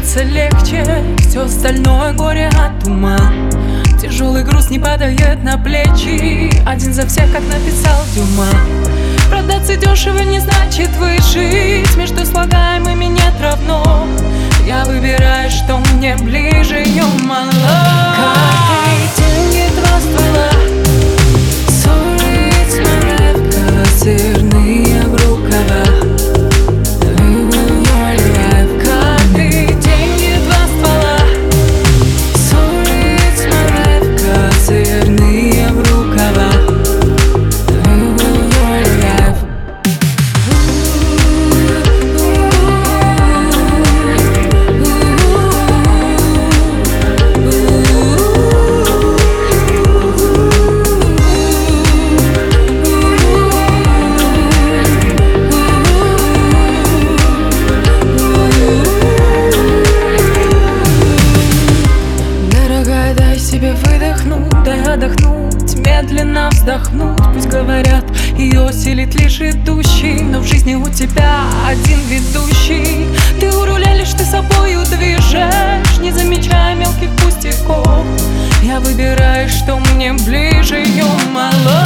становится легче, все остальное горе от ума. Тяжелый груз не падает на плечи, один за всех, как написал Дюма. Продаться дешево не значит выжить, между слагаемыми нет равно. Я выбираю, что мне ближе, you're my love. Карты, деньги, два ствола. Sorry, it's my life, козырные в рукавах. Дай отдохнуть, медленно вздохнуть. Пусть говорят, ее осилит лишь идущий, но в жизни у тебя один ведущий. Ты у руля, лишь ты собою движешь, не замечая мелких пустяков. Я выбираю, что мне ближе, you're my love.